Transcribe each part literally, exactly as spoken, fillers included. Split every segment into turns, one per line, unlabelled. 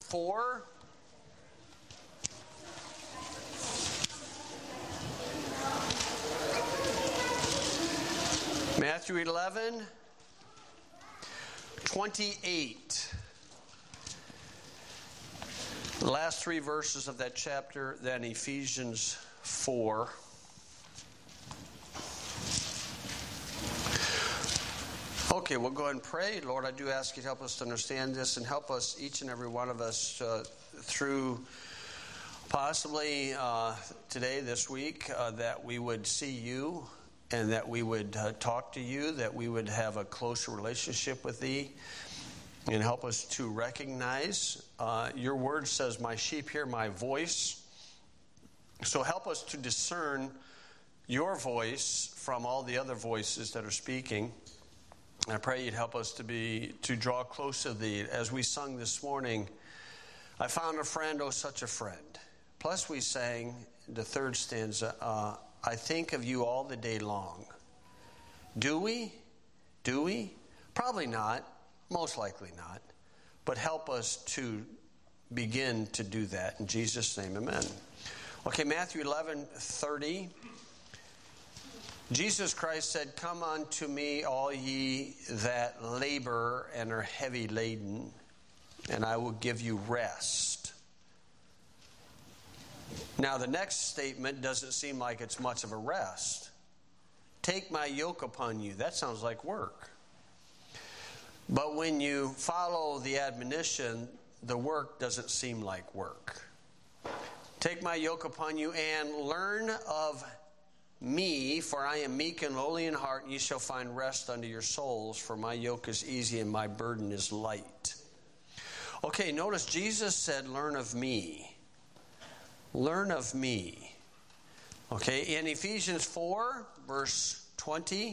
four. Matthew eleven, twenty-eight. The last three verses of that chapter, then Ephesians four. Okay, we'll go ahead and pray. Lord, I do ask you to help us to understand this and help us, each and every one of us, uh, through possibly uh, today, this week, uh, that we would see you and that we would uh, talk to you, that we would have a closer relationship with thee, and help us to recognize uh, your word says, my sheep hear my voice. So help us to discern your voice from all the other voices that are speaking. I pray you'd help us to be to draw close to thee. As we sung this morning, I found a friend, oh such a friend. Plus we sang the third stanza, uh, I think of you all the day long. Do we? Do we? Probably not. Most likely not. But help us to begin to do that. In Jesus' name, amen. Okay, Matthew eleven, thirty. Jesus Christ said, come unto me, all ye that labor and are heavy laden, and I will give you rest. Now, the next statement doesn't seem like it's much of a rest. Take my yoke upon you. That sounds like work. But when you follow the admonition, the work doesn't seem like work. Take my yoke upon you and learn of me, for I am meek and lowly in heart, and ye shall find rest unto your souls, for my yoke is easy and my burden is light. Okay, notice Jesus said, learn of me. Learn of me. Okay, in Ephesians four, verse twenty,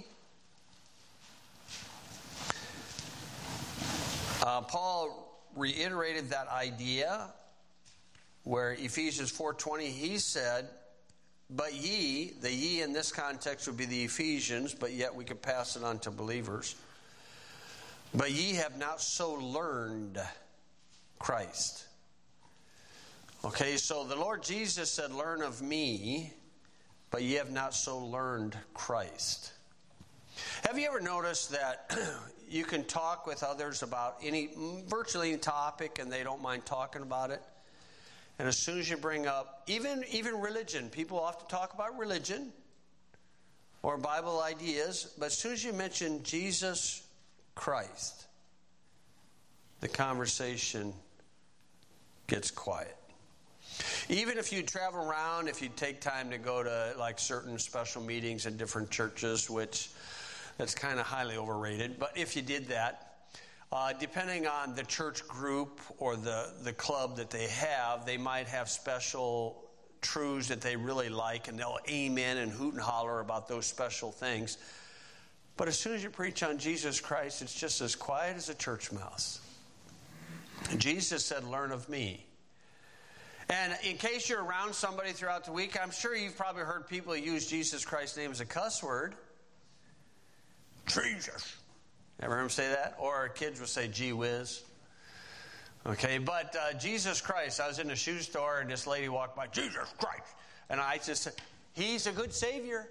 uh, Paul reiterated that idea where Ephesians four twenty, he said, but ye, the ye in this context would be the Ephesians, but yet we could pass it on to believers. But ye have not so learned Christ. Okay, so the Lord Jesus said, learn of me, but ye have not so learned Christ. Have you ever noticed that you can talk with others about any, virtually any topic, and they don't mind talking about it? And as soon as you bring up, even, even religion, people often talk about religion or Bible ideas, but as soon as you mention Jesus Christ, the conversation gets quiet. Even if you travel around, if you take time to go to like certain special meetings in different churches, which that's kind of highly overrated, but if you did that, Uh, depending on the church group or the, the club that they have, they might have special truths that they really like, and they'll amen and hoot and holler about those special things. But as soon as you preach on Jesus Christ, it's just as quiet as a church mouse. Jesus said, learn of me. And in case you're around somebody throughout the week, I'm sure you've probably heard people use Jesus Christ's name as a cuss word. Jesus. Ever heard him say that? Or kids would say, gee whiz. Okay, but uh, Jesus Christ, I was in a shoe store and this lady walked by, Jesus Christ. And I just said, he's a good Savior.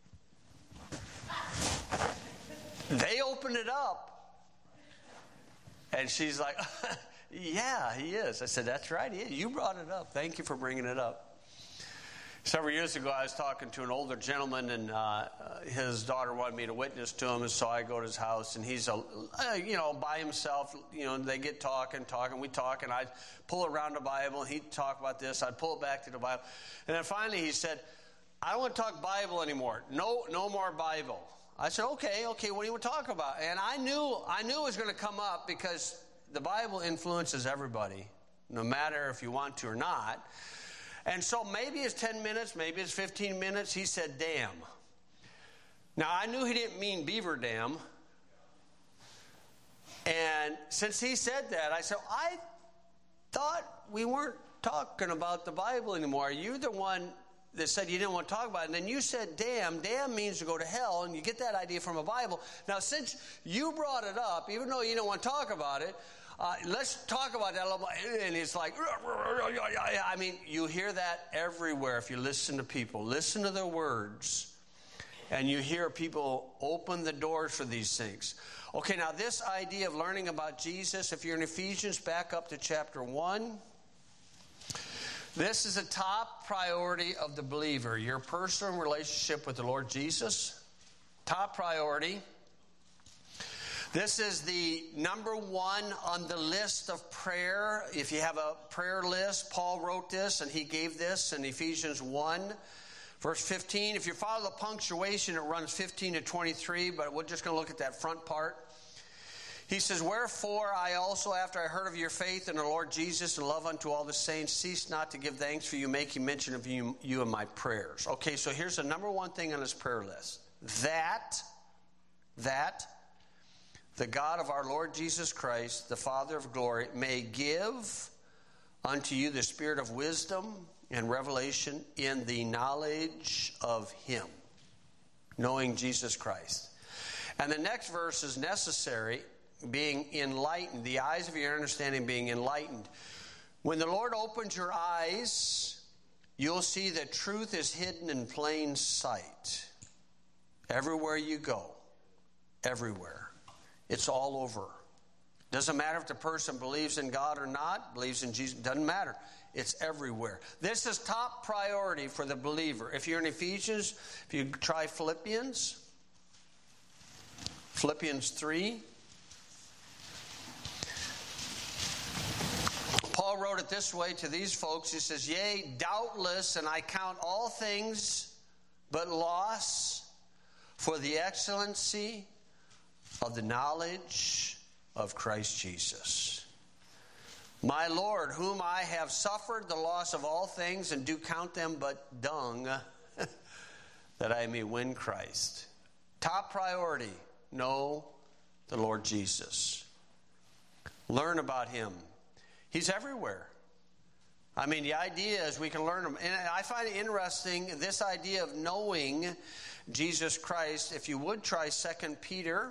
They opened it up. And she's like, yeah, he is. I said, that's right, he is. You brought it up. Thank you for bringing it up. Several years ago, I was talking to an older gentleman, and uh, his daughter wanted me to witness to him, and so I go to his house, and he's, a, uh, you know, by himself. You know, they get talking, talking, we talk, and I'd pull around the Bible, and he'd talk about this. I'd pull it back to the Bible. And then finally he said, I don't want to talk Bible anymore. No, no more Bible. I said, okay, okay, what do you want to talk about? And I knew, I knew it was going to come up because the Bible influences everybody, no matter if you want to or not. And so maybe it's ten minutes, maybe it's fifteen minutes. He said, damn. Now, I knew he didn't mean beaver dam. And since he said that, I said, I thought we weren't talking about the Bible anymore. You're the one that said you didn't want to talk about it. And then you said, damn. Damn means to go to hell, and you get that idea from a Bible. Now, since you brought it up, even though you don't want to talk about it, Uh, let's talk about that a little bit. And it's like, I mean, you hear that everywhere if you listen to people. Listen to their words. And you hear people open the doors for these things. Okay, now this idea of learning about Jesus, if you're in Ephesians, back up to chapter one. This is a top priority of the believer, your personal relationship with the Lord Jesus. Top priority. This is the number one on the list of prayer. If you have a prayer list, Paul wrote this and he gave this in Ephesians one, verse fifteen. If you follow the punctuation, it runs fifteen to twenty-three, but we're just going to look at that front part. He says, wherefore I also, after I heard of your faith in the Lord Jesus and love unto all the saints, cease not to give thanks for you, making mention of you, you in my prayers. Okay, so here's the number one thing on his prayer list. That, that, the God of our Lord Jesus Christ, the Father of glory, may give unto you the spirit of wisdom and revelation in the knowledge of him, knowing Jesus Christ. And the next verse is necessary, being enlightened, the eyes of your understanding being enlightened. When the Lord opens your eyes, you'll see that truth is hidden in plain sight. Everywhere you go, everywhere. It's all over. Doesn't matter if the person believes in God or not, believes in Jesus, doesn't matter. It's everywhere. This is top priority for the believer. If you're in Ephesians, if you try Philippians, Philippians three. Paul wrote it this way to these folks. He says, yea, doubtless, and I count all things but loss for the excellency of the knowledge of Christ Jesus, my Lord, whom I have suffered the loss of all things, and do count them but dung, that I may win Christ. Top priority, know the Lord Jesus. Learn about him. He's everywhere. I mean, the idea is we can learn him. And I find it interesting, this idea of knowing Jesus Christ. If you would try Second Peter.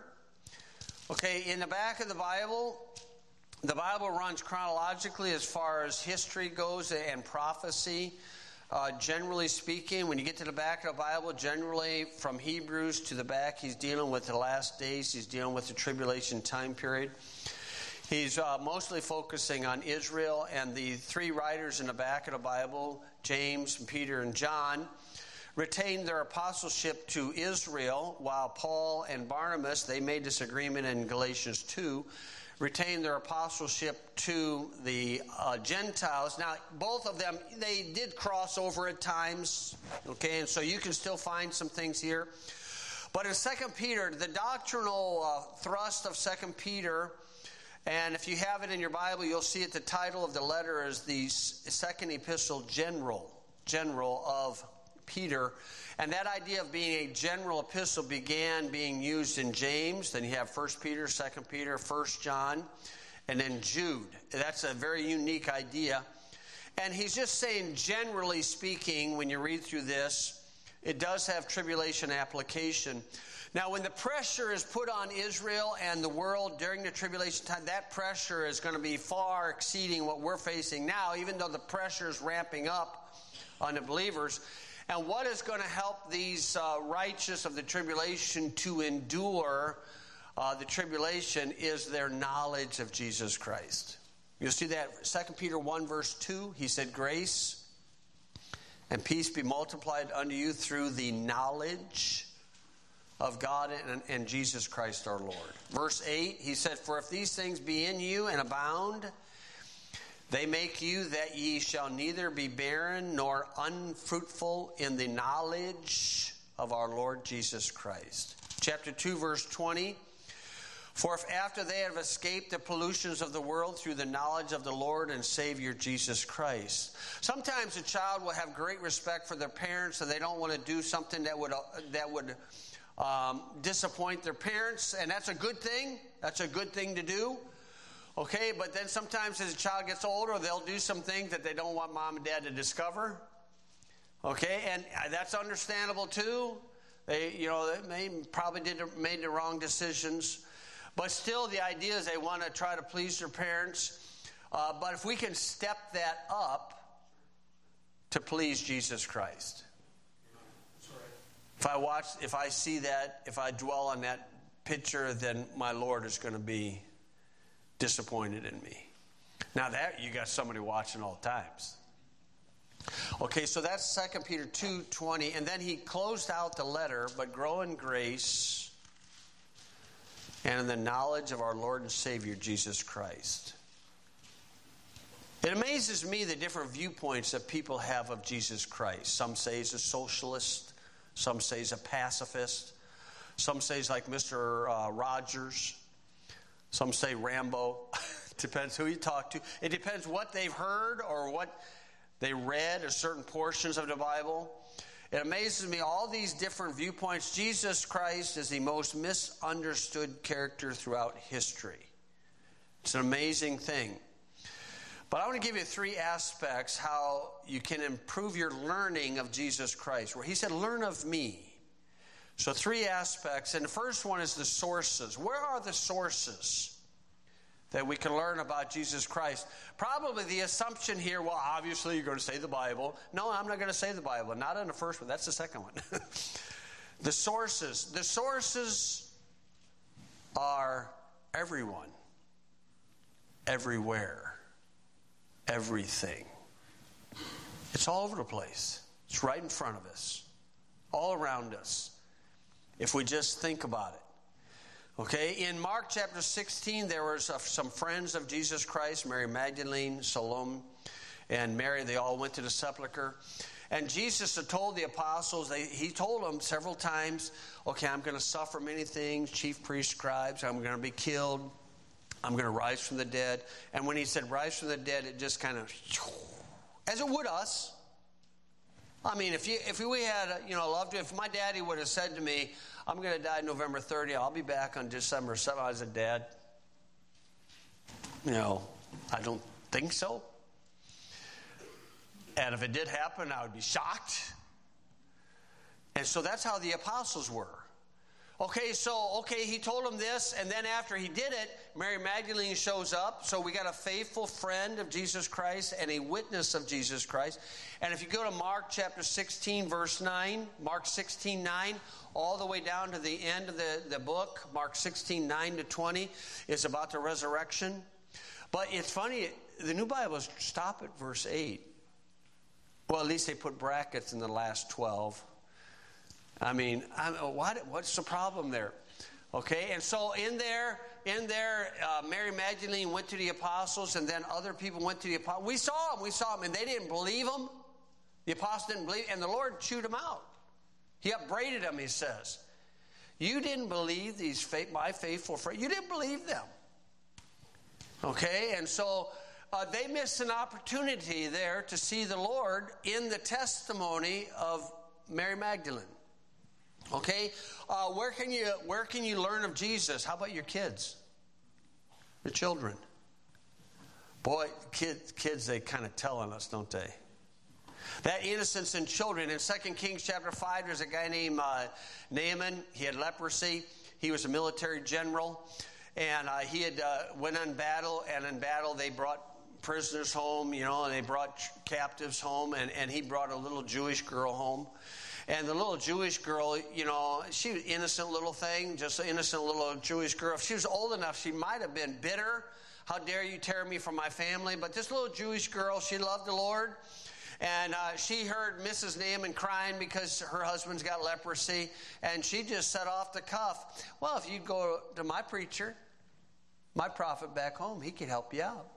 Okay, in the back of the Bible, the Bible runs chronologically as far as history goes and prophecy. Uh, generally speaking, when you get to the back of the Bible, generally from Hebrews to the back, he's dealing with the last days. He's dealing with the tribulation time period. He's uh, mostly focusing on Israel, and the three writers in the back of the Bible, James, Peter, and John, retained their apostleship to Israel, while Paul and Barnabas, they made this agreement in Galatians two, retained their apostleship to the uh, Gentiles. Now, both of them, they did cross over at times, okay, and so you can still find some things here. But in Second Peter, the doctrinal uh, thrust of Second Peter, and if you have it in your Bible, you'll see it, the title of the letter is the Second Epistle General, General of Peter. And that idea of being a general epistle began being used in James. Then you have First Peter, Second Peter, First John, and then Jude. That's a very unique idea. And he's just saying, generally speaking, when you read through this, it does have tribulation application. Now, when the pressure is put on Israel and the world during the tribulation time, that pressure is going to be far exceeding what we're facing now, even though the pressure is ramping up on the believers. And what is going to help these uh, righteous of the tribulation to endure uh, the tribulation is their knowledge of Jesus Christ. You'll see that Second Peter one verse two, he said, grace and peace be multiplied unto you through the knowledge of God and, and Jesus Christ our Lord. Verse eight, he said, for if these things be in you and abound, they make you that ye shall neither be barren nor unfruitful in the knowledge of our Lord Jesus Christ. Chapter two, verse twenty. For if after they have escaped the pollutions of the world through the knowledge of the Lord and Savior Jesus Christ. Sometimes a child will have great respect for their parents and they don't want to do something that would, uh, that would um, disappoint their parents. And that's a good thing. That's a good thing to do. Okay, but then sometimes as a child gets older, they'll do some things that they don't want mom and dad to discover. Okay, and that's understandable too. They, you know, they probably did made the wrong decisions. But still, the idea is they want to try to please their parents. Uh, but if we can step that up to please Jesus Christ. If I watch, if I see that, if I dwell on that picture, then my Lord is going to be disappointed in me. Now that, you got somebody watching all times. Okay, so that's Second Peter two twenty. And then he closed out the letter, but grow in grace and in the knowledge of our Lord and Savior, Jesus Christ. It amazes me the different viewpoints that people have of Jesus Christ. Some say he's a socialist. Some say he's a pacifist. Some say he's like Mister Uh, Rogers. Some say Rambo. Depends who you talk to. It depends what they've heard or what they read or certain portions of the Bible. It amazes me, all these different viewpoints. Jesus Christ is the most misunderstood character throughout history. It's an amazing thing. But I want to give you three aspects how you can improve your learning of Jesus Christ. Where he said, learn of me. So three aspects. And the first one is the sources. Where are the sources that we can learn about Jesus Christ? Probably the assumption here, well, obviously you're going to say the Bible. No, I'm not going to say the Bible. Not in the first one. That's the second one. The sources. The sources are everyone, everywhere, everything. It's all over the place. It's right in front of us, all around us, if we just think about it. Okay, in Mark chapter sixteen, there was uh, some friends of Jesus Christ, Mary Magdalene, Salome, and Mary. They all went to the sepulcher. And Jesus had told the apostles, they, he told them several times, okay, I'm going to suffer many things, chief priests, scribes, I'm going to be killed, I'm going to rise from the dead. And when he said rise from the dead, it just kind of, as it would us. I mean, if you if we had, you know, loved, if my daddy would have said to me, I'm going to die November thirtieth, I'll be back on December seventh, I said, Dad, you know, I don't think so. And if it did happen, I would be shocked. And so that's how the apostles were. Okay, so, okay, he told them this, and then after he did it, Mary Magdalene shows up. So we got a faithful friend of Jesus Christ and a witness of Jesus Christ. And if you go to Mark chapter sixteen, verse nine, Mark sixteen, nine, all the way down to the end of the, the book, Mark sixteen, nine to twenty, is about the resurrection. But it's funny, the New Bibles stop at verse eight. Well, at least they put brackets in the last twelve. I mean, I, what, what's the problem there? Okay, and so in there, in there, uh, Mary Magdalene went to the apostles, and then other people went to the apostles. We saw them, we saw them, and they didn't believe them. The apostles didn't believe, and the Lord chewed them out. He upbraided them, he says. You didn't believe these my faithful friends. You didn't believe them. Okay, and so uh, they missed an opportunity there to see the Lord in the testimony of Mary Magdalene. Okay, uh, where can you where can you learn of Jesus? How about your kids, your children? Boy, kids, kids, they kind of tell on us, don't they? That innocence in children. In Second Kings chapter five, there's a guy named uh, Naaman. He had leprosy. He was a military general, and uh, he had uh, went on battle. And in battle, they brought prisoners home, you know, and they brought captives home, and, and he brought a little Jewish girl home. And the little Jewish girl, you know, she was an innocent little thing, just an innocent little Jewish girl. If she was old enough, she might have been bitter. How dare you tear me from my family? But this little Jewish girl, she loved the Lord. And uh, she heard Missus Naaman crying because her husband's got leprosy. And she just set off the cuff, well, if you'd go to my preacher, my prophet back home, he could help you out.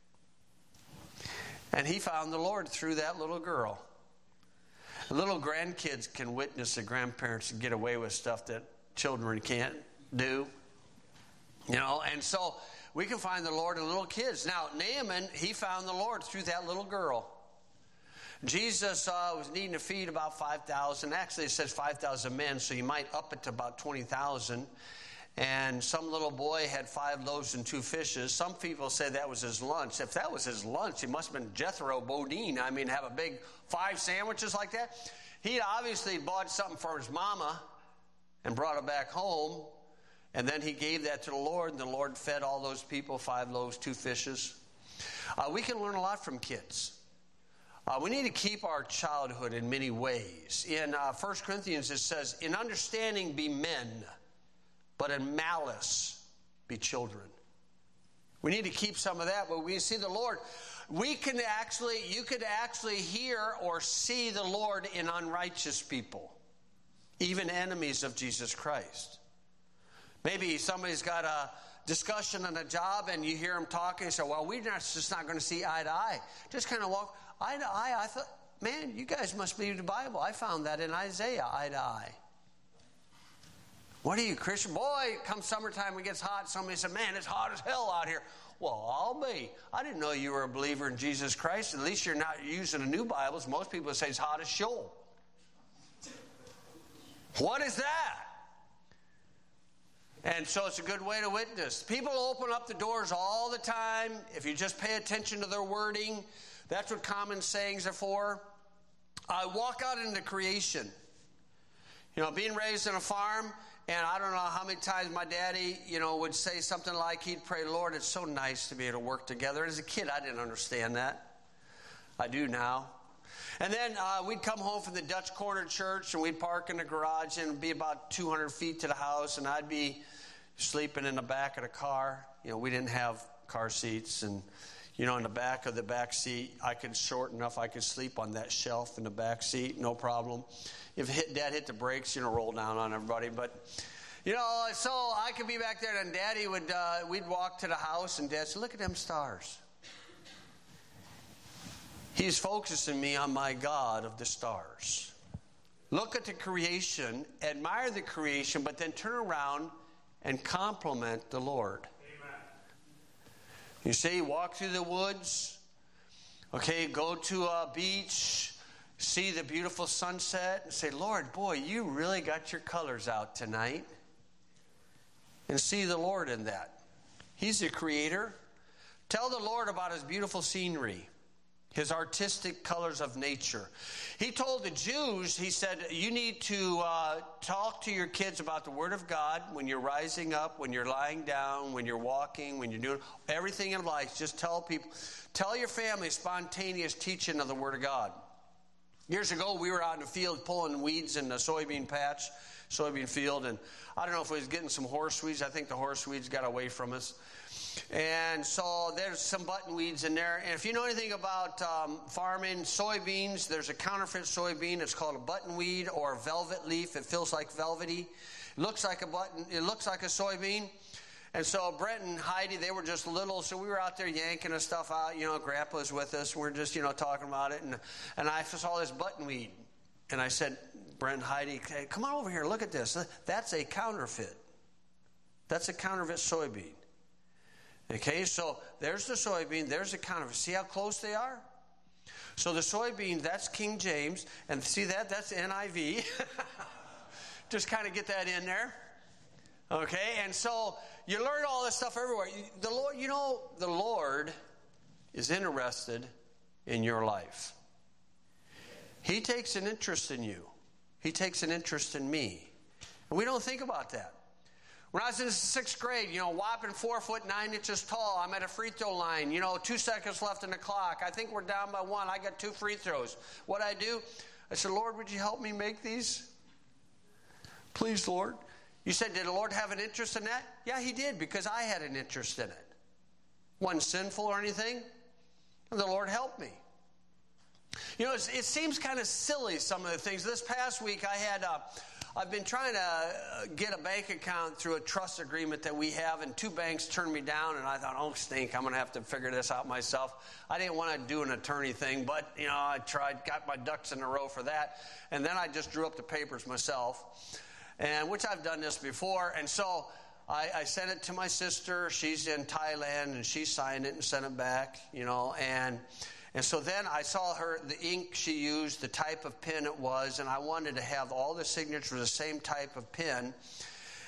And he found the Lord through that little girl. Little grandkids can witness the grandparents and get away with stuff that children can't do. You know, and so we can find the Lord in little kids. Now, Naaman, he found the Lord through that little girl. Jesus uh, was needing to feed about five thousand. Actually, it says five thousand men, so you might up it to about twenty thousand. And some little boy had five loaves and two fishes. Some people say that was his lunch. If that was his lunch, he must have been Jethro Bodine. I mean, have a big five sandwiches like that. He obviously bought something for his mama and brought it back home. And then he gave that to the Lord, and the Lord fed all those people, five loaves, two fishes. Uh, we can learn a lot from kids. Uh, we need to keep our childhood in many ways. In uh, First Corinthians it says, in understanding be men, but in malice be children. We need to keep some of that, but we see the Lord. We can actually, you could actually hear or see the Lord in unrighteous people, even enemies of Jesus Christ. Maybe somebody's got a discussion on a job and you hear them talking and say, well, we're not, just not going to see eye to eye. Just kind of walk eye to eye. I thought, man, you guys must believe the Bible. I found that in Isaiah, eye to eye. What are you, Christian? Boy, come summertime, it gets hot. Somebody said, man, it's hot as hell out here. Well, I'll be. I didn't know you were a believer in Jesus Christ. At least you're not using the new Bibles. Most people say it's hot as Sheol. What is that? And so it's a good way to witness. People open up the doors all the time. If you just pay attention to their wording, that's what common sayings are for. I walk out into creation. You know, being raised on a farm, and I don't know how many times my daddy, you know, would say something like, he'd pray, Lord, it's so nice to be able to work together. As a kid, I didn't understand that. I do now. And then uh, we'd come home from the Dutch Corner Church, and we'd park in the garage, and it'd be about two hundred feet to the house, and I'd be sleeping in the back of the car. You know, we didn't have car seats, and, you know, in the back of the back seat, I could short enough, I could sleep on that shelf in the back seat, no problem. If hit, Dad hit the brakes, you know, roll down on everybody. But, you know, so I could be back there, and Daddy would, uh, we'd walk to the house, and Dad said, look at them stars. He's focusing me on my God of the stars. Look at the creation, admire the creation, but then turn around and compliment the Lord. Amen. You see, walk through the woods, okay, go to a beach, see the beautiful sunset, and say, Lord, boy, you really got your colors out tonight. And see the Lord in that. He's the creator. Tell the Lord about his beautiful scenery, his artistic colors of nature. He told the Jews, he said, you need to uh, talk to your kids about the Word of God when you're rising up, when you're lying down, when you're walking, when you're doing everything in life. Just tell people, tell your family spontaneous teaching of the Word of God. Years ago, we were out in the field pulling weeds in the soybean patch, soybean field, and I don't know if we was getting some horse weeds. I think the horse weeds got away from us. And so there's some button weeds in there. And if you know anything about um, farming soybeans, there's a counterfeit soybean. It's called a buttonweed or velvet leaf. It feels like velvety. It looks like a button. It looks like a soybean. And so Brent and Heidi, they were just little, so we were out there yanking the stuff out. You know, Grandpa's with us. We're just, you know, talking about it. And, and I saw this buttonweed. And I said, Brent and Heidi, hey, come on over here. Look at this. That's a counterfeit. That's a counterfeit soybean. Okay, so there's the soybean, there's the counterfeit. See how close they are? So the soybean, that's King James, and see that? That's N I V. Just kind of get that in there. Okay, and so you learn all this stuff everywhere. The Lord, you know, the Lord is interested in your life. He takes an interest in you. He takes an interest in me. And we don't think about that. When I was in sixth grade, you know, whopping four foot nine inches tall, I'm at a free throw line, you know, two seconds left in the clock. I think we're down by one. I got two free throws. What I do? I said, Lord, would you help me make these? Please, Lord. You said, did the Lord have an interest in that? Yeah, he did, because I had an interest in it. Wasn't sinful or anything. And the Lord helped me. You know, it's, it seems kind of silly, some of the things. This past week, I had a... I've been trying to get a bank account through a trust agreement that we have, and two banks turned me down, and I thought, oh, stink, I'm going to have to figure this out myself. I didn't want to do an attorney thing, but, you know, I tried, got my ducks in a row for that, and then I just drew up the papers myself, and which I've done this before, and so I, I sent it to my sister. She's in Thailand, and she signed it and sent it back, you know, and... And so then I saw her, the ink she used, the type of pen it was, and I wanted to have all the signatures the same type of pen.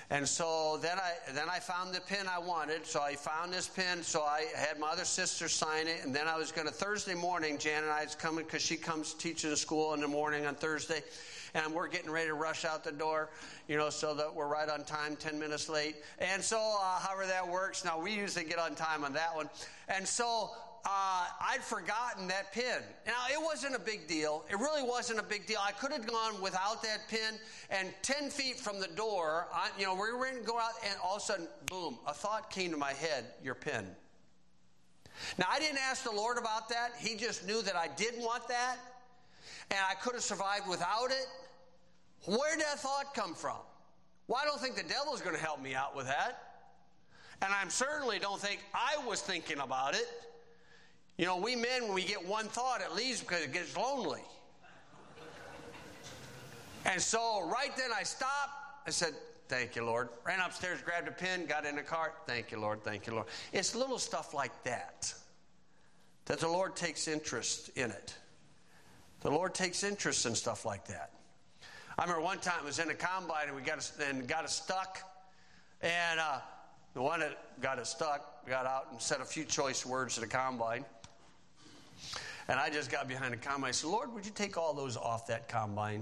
And so then I then I found the pin I wanted. So I found this pin. So I had my other sister sign it. And then I was going to, Thursday morning, Jan and I was coming because she comes teaching to school in the morning on Thursday. And we're getting ready to rush out the door, you know, so that we're right on time, ten minutes late. And so uh, however that works. Now, we usually get on time on that one. And so uh, I'd forgotten that pin. Now, it wasn't a big deal. It really wasn't a big deal. I could have gone without that pin. And ten feet from the door, I, you know, we were going to go out, and all of a sudden, boom, a thought came to my head, your pin. Now, I didn't ask the Lord about that. He just knew that I didn't want that. And I could have survived without it. Where did that thought come from? Well, I don't think the devil's going to help me out with that. And I certainly don't think I was thinking about it. You know, we men, when we get one thought, it leaves because it gets lonely. And so right then I stopped. I said, thank you, Lord. Ran upstairs, grabbed a pen, got in the car. Thank you, Lord. Thank you, Lord. It's little stuff like that that the Lord takes interest in it. The Lord takes interest in stuff like that. I remember one time I was in a combine and we got a, and got it stuck. And uh, the one that got it stuck got out and said a few choice words to the combine. And I just got behind the combine. I said, Lord, would you take all those off that combine?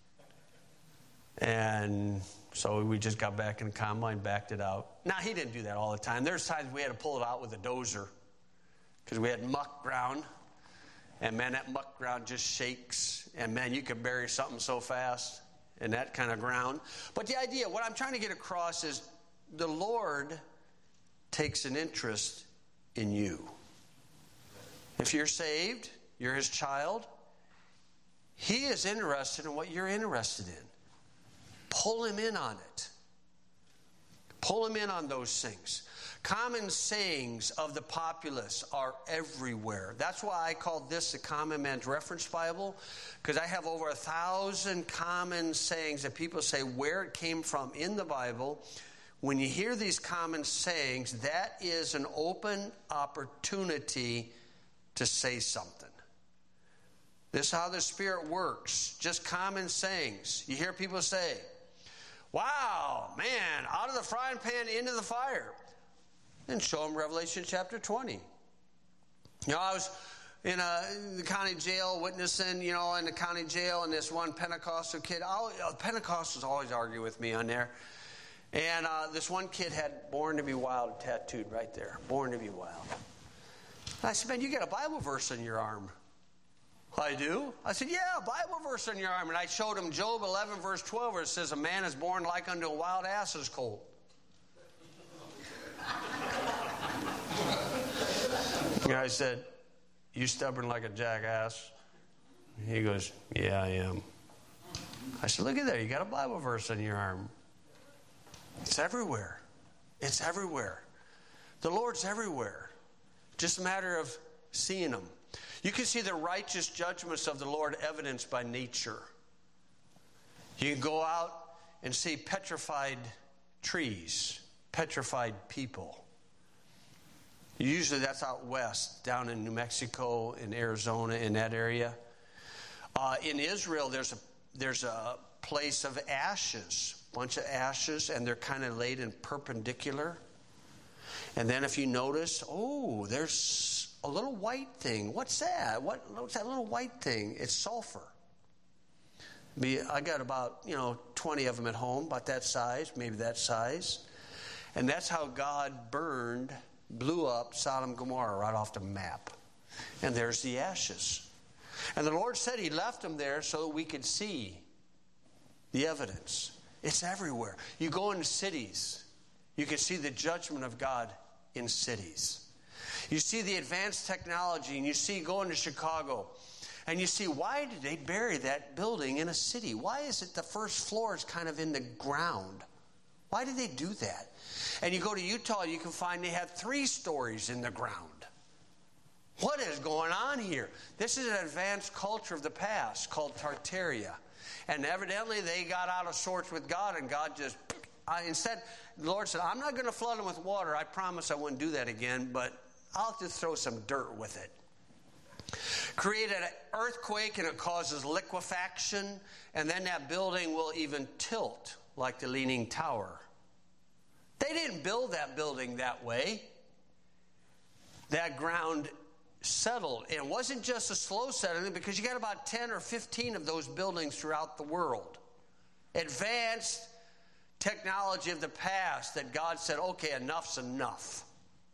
And so we just got back in the combine, backed it out. Now, he didn't do that all the time. There's times we had to pull it out with a dozer because we had muck ground. And, man, that muck ground just shakes. And, man, you could bury something so fast in that kind of ground. But the idea, what I'm trying to get across is the Lord takes an interest in you. If you're saved, you're his child, he is interested in what you're interested in. Pull him in on it. Pull him in on those things. Common sayings of the populace are everywhere. That's why I call this the Common Man's Reference Bible, because I have over a thousand common sayings that people say where it came from in the Bible. When you hear these common sayings, that is an open opportunity to say something. This is how the Spirit works. Just common sayings. You hear people say, wow, man, out of the frying pan into the fire. And show them Revelation chapter twenty. You know, I was in, a, in the county jail witnessing, you know, in the county jail, and this one Pentecostal kid, I'll, uh, Pentecostals always argue with me on there. And uh, this one kid had Born to be Wild tattooed right there. Born to be Wild. And I said, man, you got a Bible verse on your arm. I do? I said, yeah, a Bible verse on your arm. And I showed him Job eleven, verse twelve, where it says, a man is born like unto a wild ass's colt. And I said, you stubborn like a jackass? He goes, yeah, I am. I said, look at there. You got a Bible verse on your arm. It's everywhere. It's everywhere. The Lord's everywhere. Just a matter of seeing him. You can see the righteous judgments of the Lord evidenced by nature. You can go out and see petrified trees, petrified people. Usually that's out west, down in New Mexico, in Arizona, in that area. Uh, in Israel, there's a there's a place of ashes, bunch of ashes, and they're kind of laid in perpendicular. And then if you notice, oh, there's a little white thing. What's that? What, what's that little white thing? It's sulfur. I got about, you know, twenty of them at home, about that size, maybe that size. And that's how God burned, blew up Sodom and Gomorrah right off the map. And there's the ashes. And the Lord said he left them there so that we could see the evidence. It's everywhere. You go into cities, you can see the judgment of God in cities. You see the advanced technology, and you see going to Chicago, and you see, why did they bury that building in a city? Why is it the first floor is kind of in the ground? Why did they do that? And you go to Utah, you can find they have three stories in the ground. What is going on here? This is an advanced culture of the past called Tartaria. And evidently they got out of sorts with God, and God just, I, instead, the Lord said, I'm not going to flood them with water. I promise I wouldn't do that again, but I'll just throw some dirt with it. Create an earthquake, and it causes liquefaction, and then that building will even tilt like the Leaning Tower They didn't build that building that way. That ground settled. And it wasn't just a slow settling, because you got about ten or fifteen of those buildings throughout the world. Advanced technology of the past that God said, okay, enough's enough.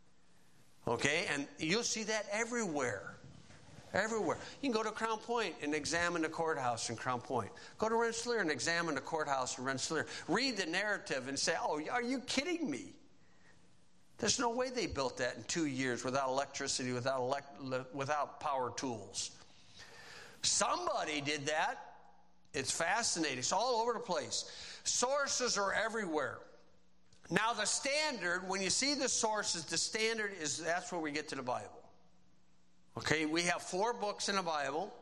Okay, and you'll see that everywhere. Everywhere. You can go to Crown Point and examine the courthouse in Crown Point. Go to Rensselaer and examine the courthouse in Rensselaer. Read the narrative and say, oh, are you kidding me? There's no way they built that in two years without electricity, without elect- without power tools. Somebody did that. It's fascinating. It's all over the place. Sources are everywhere. Now the standard, when you see the sources, the standard is, that's where we get to the Bible. Okay, we have four books in the Bible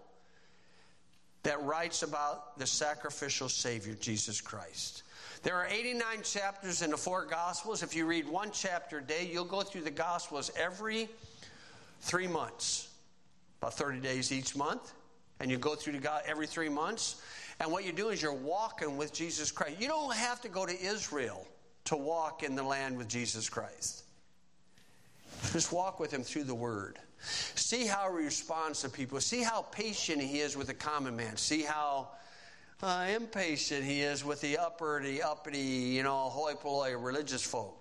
that writes about the sacrificial Savior, Jesus Christ. There are eighty-nine chapters in the four Gospels. If you read one chapter a day, you'll go through the Gospels every three months. About thirty days each month. And you go through the God every three months. And what you do is you're walking with Jesus Christ. You don't have to go to Israel to walk in the land with Jesus Christ. Just walk with him through the Word. See how he responds to people. See how patient he is with the common man. See how uh, impatient he is with the uppity, uppity, you know, hoi polloi religious folk.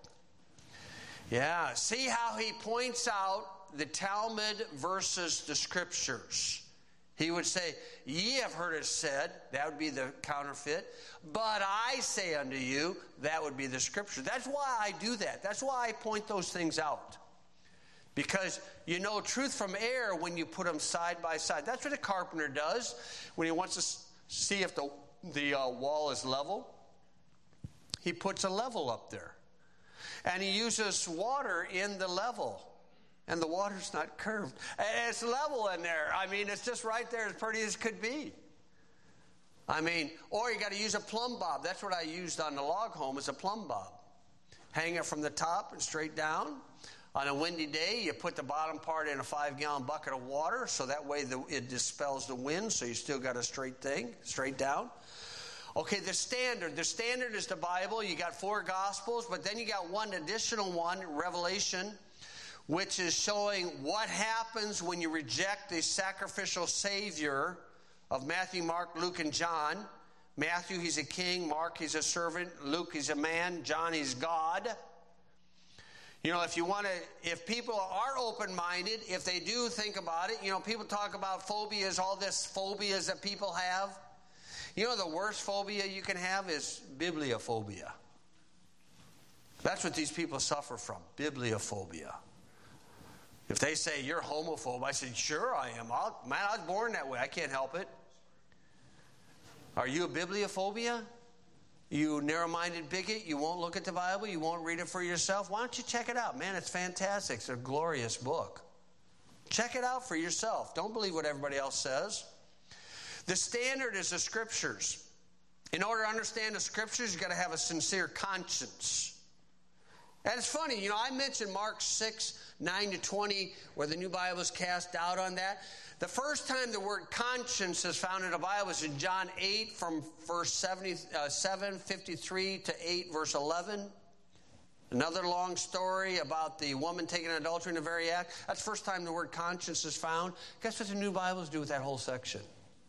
Yeah. See how he points out the Talmud versus the Scriptures. He would say, ye have heard it said, that would be the counterfeit, but I say unto you, that would be the Scripture. That's why I do that. That's why I point those things out. Because you know truth from error when you put them side by side. That's what a carpenter does when he wants to see if the, the uh, wall is level. He puts a level up there. And he uses water in the level. And the water's not curved. And it's level in there. I mean, it's just right there as pretty as could be. I mean, or you got to use a plumb bob. That's what I used on the log home, is a plumb bob. Hang it from the top and straight down. On a windy day, you put the bottom part in a five-gallon bucket of water, so that way the, it dispels the wind, so you still got a straight thing, straight down. Okay, the standard. The standard is the Bible. You got four Gospels, but then you got one additional one, Revelation, which is showing what happens when you reject the sacrificial Savior of Matthew, Mark, Luke, and John. Matthew, he's a king. Mark, he's a servant. Luke, he's a man. John, he's God. You know, if you want to, if people are open-minded, if they do think about it, you know, people talk about phobias, all this phobias that people have. You know, the worst phobia you can have is bibliophobia. That's what these people suffer from, bibliophobia. If they say, you're homophobe, I said, sure I am. I'll, man, I was born that way. I can't help it. Are you a bibliophobia? You narrow-minded bigot? You won't look at the Bible? You won't read it for yourself? Why don't you check it out? Man, it's fantastic. It's a glorious book. Check it out for yourself. Don't believe what everybody else says. The standard is the Scriptures. In order to understand the Scriptures, you've got to have a sincere conscience. And it's funny, you know, I mentioned Mark six, nine to twenty, where the New Bible is cast out on that. The first time the word conscience is found in the Bible is in John eight, from verse seven fifty-three to eight, verse eleven. Another long story about the woman taking adultery in the very act. That's the first time the word conscience is found. Guess what the New Bibles do with that whole section?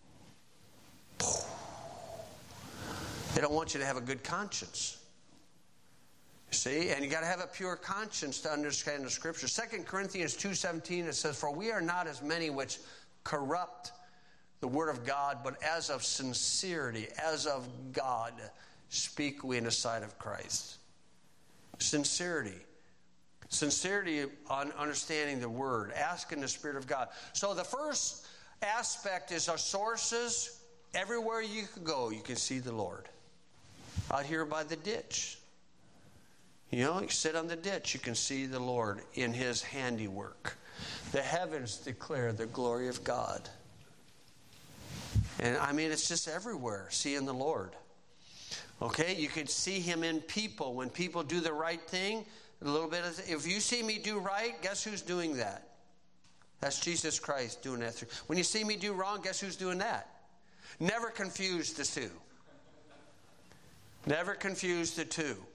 They don't want you to have a good conscience. See, and you got to have a pure conscience to understand the Scripture. Second Corinthians two seventeen, it says, for we are not as many which corrupt the word of God, but as of sincerity, as of God, speak we in the sight of Christ. Sincerity. Sincerity on understanding the word, asking the Spirit of God. So the first aspect is our sources. Everywhere you can go, you can see the Lord. Out here by the ditch. You know, you sit on the ditch, you can see the Lord in his handiwork. The heavens declare the glory of God. And I mean, it's just everywhere, seeing the Lord. Okay, you can see him in people. When people do the right thing, a little bit of, if you see me do right, guess who's doing that? That's Jesus Christ doing that. When you see me do wrong, guess who's doing that? Never confuse the two. Never confuse the two.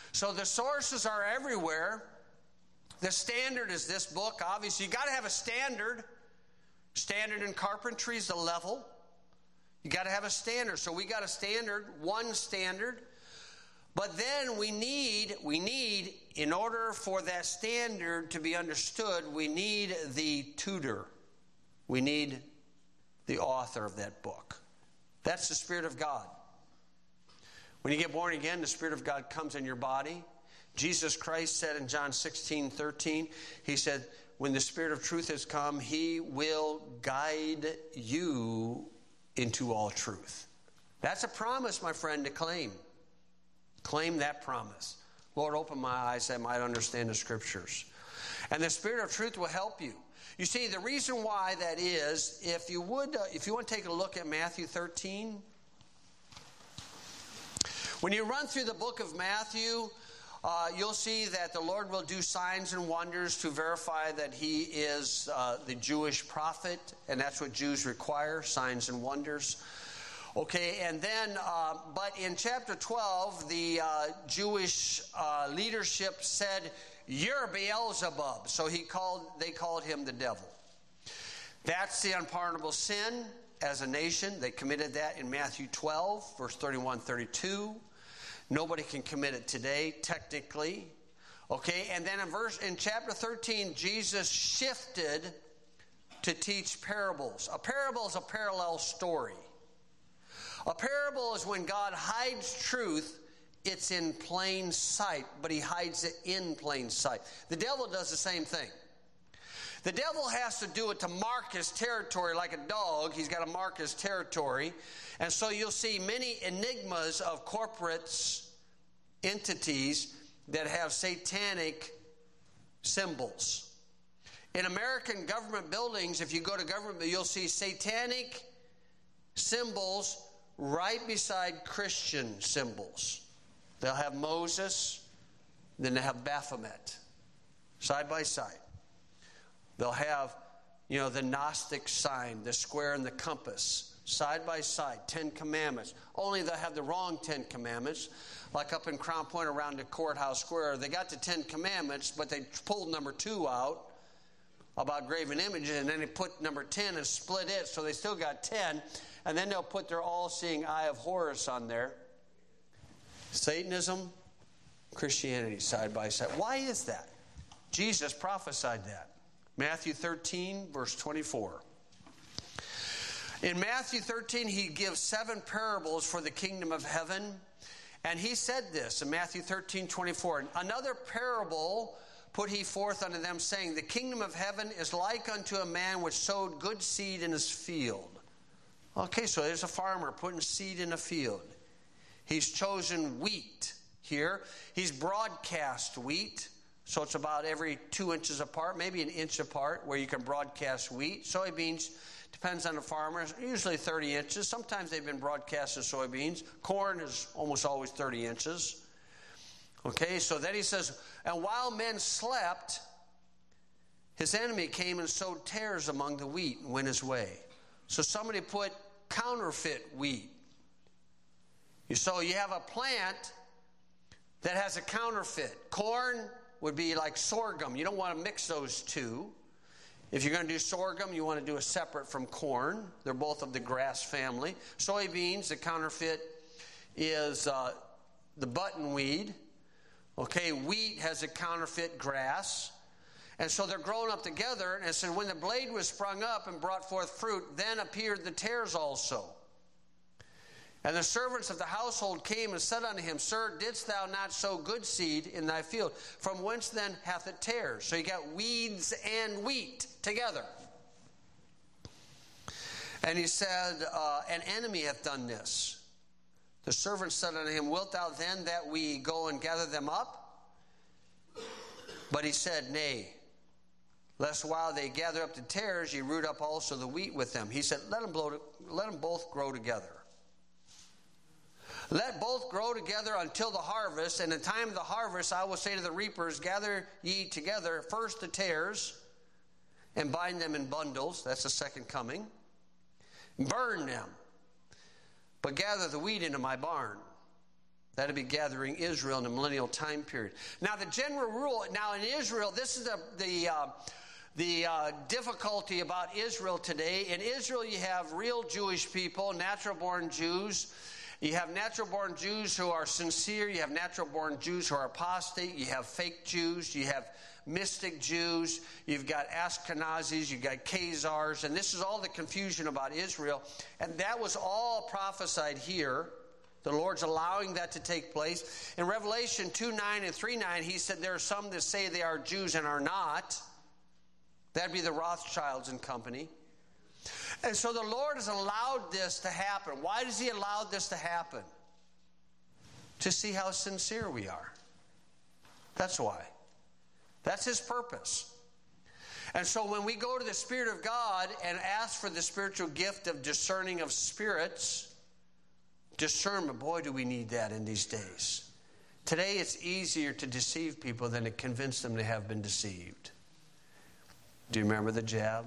So the sources are everywhere. The standard is this book. Obviously, you got to have a standard. Standard in carpentry is the level. You got to have a standard. So we got a standard, one standard. But then we need, we need, in order for that standard to be understood, we need the tutor. We need the author of that book. That's the Spirit of God. When you get born again, the Spirit of God comes in your body. Jesus Christ said in John sixteen thirteen, he said, when the Spirit of truth has come, he will guide you into all truth. That's a promise, my friend, to claim. Claim that promise. Lord, open my eyes that I might understand the Scriptures. And the Spirit of truth will help you. You see, the reason why that is, if you would, uh, if you want to take a look at Matthew thirteen, when you run through the book of Matthew, uh, you'll see that the Lord will do signs and wonders to verify that he is uh, the Jewish prophet, and that's what Jews require, signs and wonders. Okay, and then, uh, but in chapter twelve, the uh, Jewish uh, leadership said, "You're Beelzebub." So he called, they called him the devil. That's the unpardonable sin as a nation. They committed that in Matthew twelve, verse thirty-one, thirty-two. Nobody can commit it today, technically. Okay, and then in verse in chapter thirteen, Jesus shifted to teach parables. A parable is a parallel story. A parable is when God hides truth. It's in plain sight, but he hides it in plain sight. The devil does the same thing. The devil has to do it to mark his territory like a dog. He's got to mark his territory. And so you'll see many enigmas of corporates, entities that have satanic symbols. In American government buildings, if you go to government, you'll see satanic symbols right beside Christian symbols. They'll have Moses, then they have Baphomet, side by side. They'll have, you know, the Gnostic sign, the square and the compass, side by side, Ten Commandments. Only they'll have the wrong Ten Commandments, like up in Crown Point around the courthouse square. They got the Ten Commandments, but they pulled number two out about graven images, and then they put number ten and split it, so they still got ten. And then they'll put their all-seeing eye of Horus on there. Satanism, Christianity, side by side. Why is that? Jesus prophesied that. Matthew thirteen, verse twenty-four. In Matthew thirteen, he gives seven parables for the kingdom of heaven. And he said this in Matthew thirteen, twenty-four. Another parable put he forth unto them, saying, the kingdom of heaven is like unto a man which sowed good seed in his field. Okay, so there's a farmer putting seed in a field. He's chosen wheat here. He's broadcast wheat. So it's about every two inches apart, maybe an inch apart, where you can broadcast wheat. Soybeans, depends on the farmer, usually thirty inches. Sometimes they've been broadcasting soybeans. Corn is almost always thirty inches. Okay, so then he says, and while men slept, his enemy came and sowed tares among the wheat and went his way. So somebody put counterfeit wheat. So you have a plant that has a counterfeit. Corn would be like sorghum. You don't want to mix those two. If you're going to do sorghum, you want to do it separate from corn. They're both of the grass family. Soybeans, the counterfeit is uh, the buttonweed. Okay, wheat has a counterfeit grass. And so they're grown up together. And it said, when the blade was sprung up and brought forth fruit, then appeared the tares also. And the servants of the household came and said unto him, Sir, didst thou not sow good seed in thy field? From whence then hath it tares? So you got weeds and wheat together. And he said, uh, an enemy hath done this. The servants said unto him, Wilt thou then that we go and gather them up? But he said, Nay, lest while they gather up the tares, ye root up also the wheat with them. He said, Let them, blow to, let them both grow together. Let both grow together until the harvest, and in time of the harvest I will say to the reapers, Gather ye together first the tares, and bind them in bundles. That's the second coming. Burn them, but gather the wheat into my barn. That'd be gathering Israel in the millennial time period. Now, the general rule, now in Israel, this is the the uh, the uh, difficulty about Israel today. In Israel, you have real Jewish people, natural-born Jews. You have natural-born Jews who are sincere. You have natural-born Jews who are apostate. You have fake Jews. You have mystic Jews. You've got Ashkenazis. You've got Khazars. And this is all the confusion about Israel. And that was all prophesied here. The Lord's allowing that to take place. In Revelation two nine and three nine, he said there are some that say they are Jews and are not. That'd be the Rothschilds and company. And so the Lord has allowed this to happen. Why does he allow this to happen? To see how sincere we are. That's why. That's his purpose. And so when we go to the Spirit of God and ask for the spiritual gift of discerning of spirits, discernment, boy, do we need that in these days. Today it's easier to deceive people than to convince them they have been deceived. Do you remember the jab?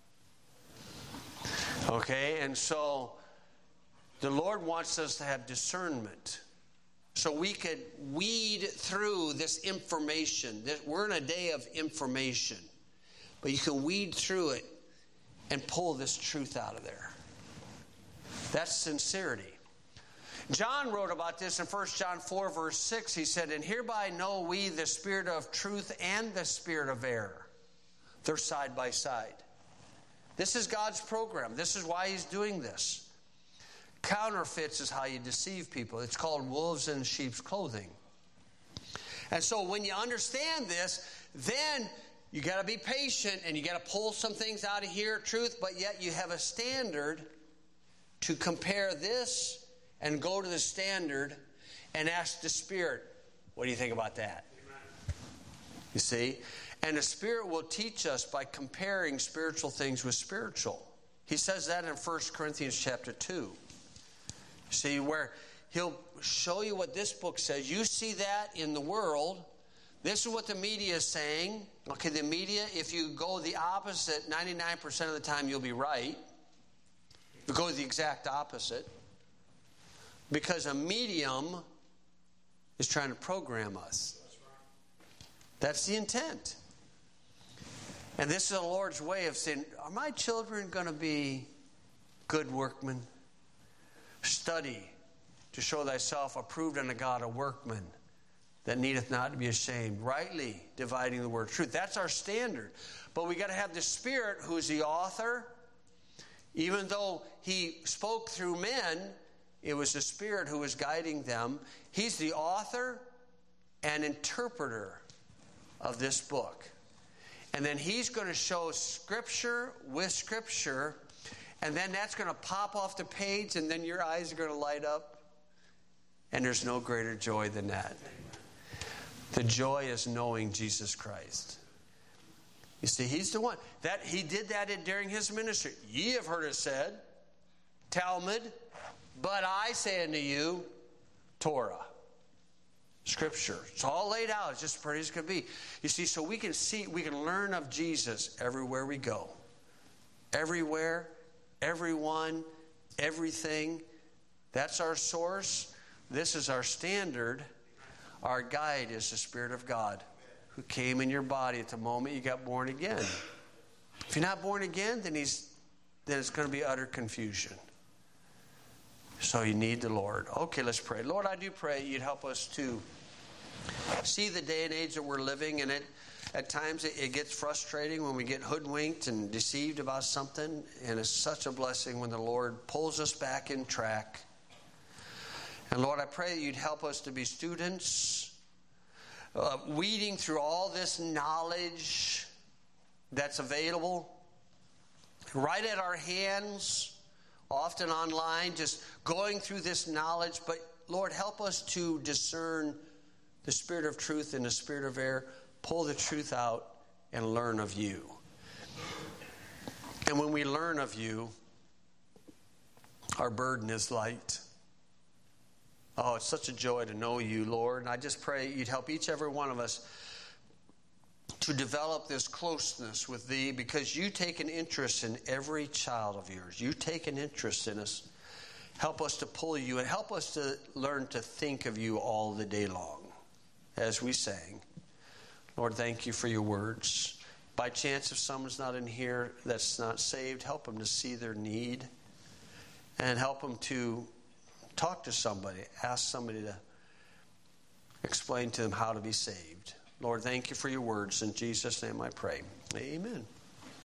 Okay, and so the Lord wants us to have discernment so we could weed through this information. We're in a day of information, but you can weed through it and pull this truth out of there. That's sincerity. John wrote about this in First John four, verse six. He said, "And hereby know we the spirit of truth and the spirit of error." They're side by side. This is God's program. This is why he's doing this. Counterfeits is how you deceive people. It's called wolves in sheep's clothing. And so when you understand this, then you got to be patient and you got to pull some things out of here, truth, but yet you have a standard to compare this and go to the standard and ask the Spirit, what do you think about that? You see? And the Spirit will teach us by comparing spiritual things with spiritual. He says that in First Corinthians chapter two. See, where he'll show you what this book says. You see that in the world. This is what the media is saying. Okay, the media, if you go the opposite, ninety-nine percent of the time you'll be right. If you go the exact opposite. Because a medium is trying to program us. That's the intent. And this is the Lord's way of saying, are my children going to be good workmen? Study to show thyself approved unto God, a workman that needeth not to be ashamed, rightly dividing the word of truth. That's our standard. But we got to have the Spirit who's the author. Even though he spoke through men, it was the Spirit who was guiding them. He's the author and interpreter of this book. And then he's going to show Scripture with Scripture, and then that's going to pop off the page, and then your eyes are going to light up. And there's no greater joy than that. The joy is knowing Jesus Christ. You see, he's the one. That he did that in, during his ministry. Ye have heard it said, Talmud, but I say unto you, Torah. Scripture. It's all laid out. It's just as pretty as it could be. You see, so we can see, we can learn of Jesus everywhere we go. Everywhere, everyone, everything. That's our source. This is our standard. Our guide is the Spirit of God who came in your body at the moment you got born again. If you're not born again, then he's then it's going to be utter confusion. So you need the Lord. Okay, let's pray. Lord, I do pray you'd help us to see the day and age that we're living in. It at times it, it gets frustrating when we get hoodwinked and deceived about something, and it's such a blessing when the Lord pulls us back in track. And Lord, I pray that you'd help us to be students, uh, weeding through all this knowledge that's available right at our hands, often online, just going through this knowledge. But Lord, help us to discern the spirit of truth and the spirit of error, pull the truth out and learn of you. And when we learn of you, our burden is light. Oh, it's such a joy to know you, Lord. And I just pray you'd help each every one of us to develop this closeness with thee, because you take an interest in every child of yours. You take an interest in us. Help us to pull you and help us to learn to think of you all the day long as we sang. Lord, thank you for your words. By chance, if someone's not in here that's not saved, help them to see their need and help them to talk to somebody, ask somebody to explain to them how to be saved. Lord, thank you for your words. In Jesus' name I pray. Amen.